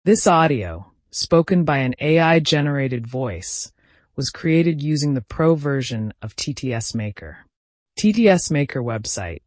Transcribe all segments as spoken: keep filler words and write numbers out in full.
This audio, spoken by an A I-generated voice, was created using the pro version of T T S Maker. T T S Maker website,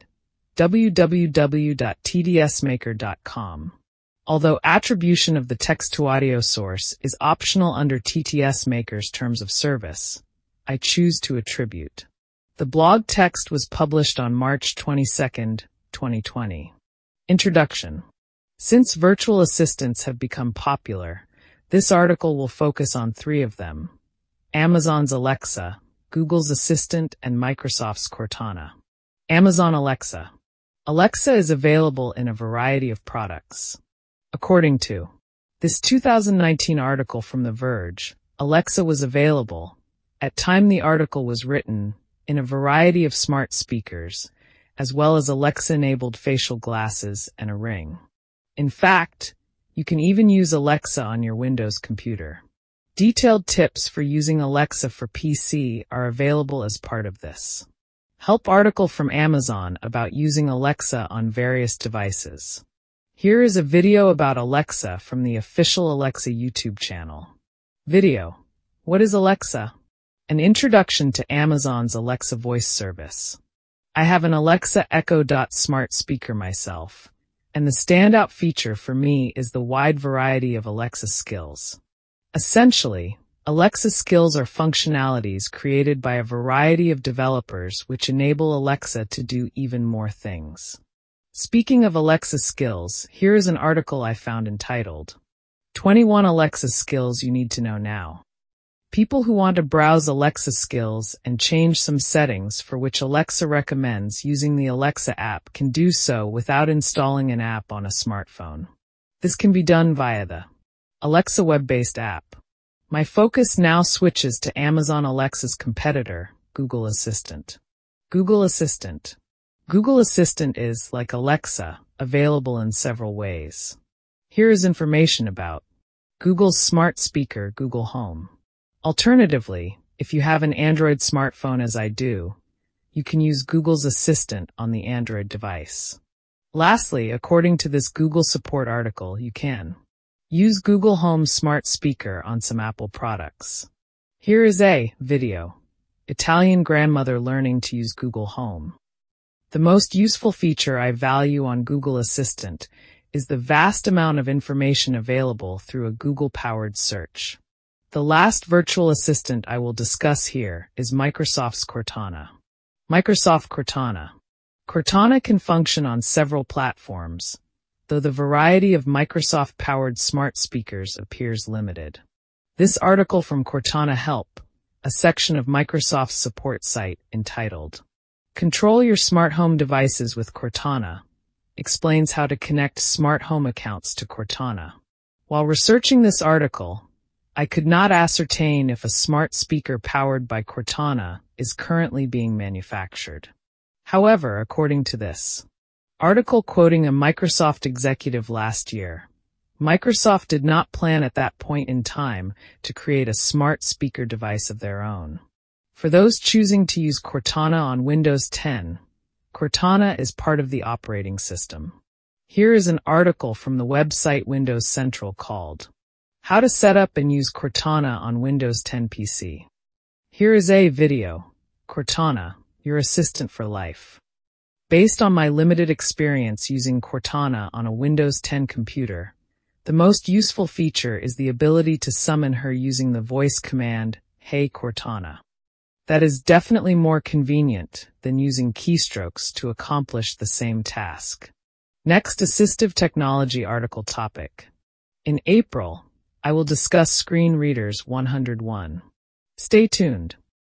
w w w dot t t s maker dot com. Although attribution of the text-to-audio source is optional under T T S Maker's terms of service, I choose to attribute. The blog text was published on March twenty-second, twenty twenty. Introduction. Since virtual assistants have become popular, this article will focus on three of them: Amazon's Alexa, Google's Assistant, and Microsoft's Cortana. Amazon Alexa. Alexa is available in a variety of products. According to this two thousand nineteen article from The Verge, Alexa was available, at time the article was written, in a variety of smart speakers, as well as Alexa-enabled facial glasses and a ring. In fact, you can even use Alexa on your Windows computer. Detailed tips for using Alexa for P C are available as part of this help article from Amazon about using Alexa on various devices. Here is a video about Alexa from the official Alexa YouTube channel. Video. What is Alexa? An introduction to Amazon's Alexa voice service. I have an Alexa Echo Dot smart speaker myself, and the standout feature for me is the wide variety of Alexa skills. Essentially, Alexa skills are functionalities created by a variety of developers which enable Alexa to do even more things. Speaking of Alexa skills, here is an article I found entitled, twenty-one Alexa Skills You Need to Know Now. People who want to browse Alexa skills and change some settings for which Alexa recommends using the Alexa app can do so without installing an app on a smartphone. This can be done via the Alexa web-based app. My focus now switches to Amazon Alexa's competitor, Google Assistant. Google Assistant. Google Assistant is, like Alexa, available in several ways. Here is information about Google's smart speaker, Google Home. Alternatively, if you have an Android smartphone as I do, you can use Google's Assistant on the Android device. Lastly, according to this Google support article, you can use Google Home smart speaker on some Apple products. Here is a video. Italian grandmother learning to use Google Home. The most useful feature I value on Google Assistant is the vast amount of information available through a Google-powered search. The last virtual assistant I will discuss here is Microsoft's Cortana. Microsoft Cortana. Cortana can function on several platforms, though the variety of Microsoft-powered smart speakers appears limited. This article from Cortana Help, a section of Microsoft's support site entitled, Control Your Smart Home Devices with Cortana, explains how to connect smart home accounts to Cortana. While researching this article, I could not ascertain if a smart speaker powered by Cortana is currently being manufactured. However, according to this article quoting a Microsoft executive last year, Microsoft did not plan at that point in time to create a smart speaker device of their own. For those choosing to use Cortana on Windows ten, Cortana is part of the operating system. Here is an article from the website Windows Central called, How to Set Up and Use Cortana on Windows ten P C. Here is a video. Cortana, your assistant for life. Based on my limited experience using Cortana on a Windows ten computer, the most useful feature is the ability to summon her using the voice command, Hey Cortana. That is definitely more convenient than using keystrokes to accomplish the same task. Next assistive technology article topic. In April, I will discuss Screen Readers one oh one. Stay tuned.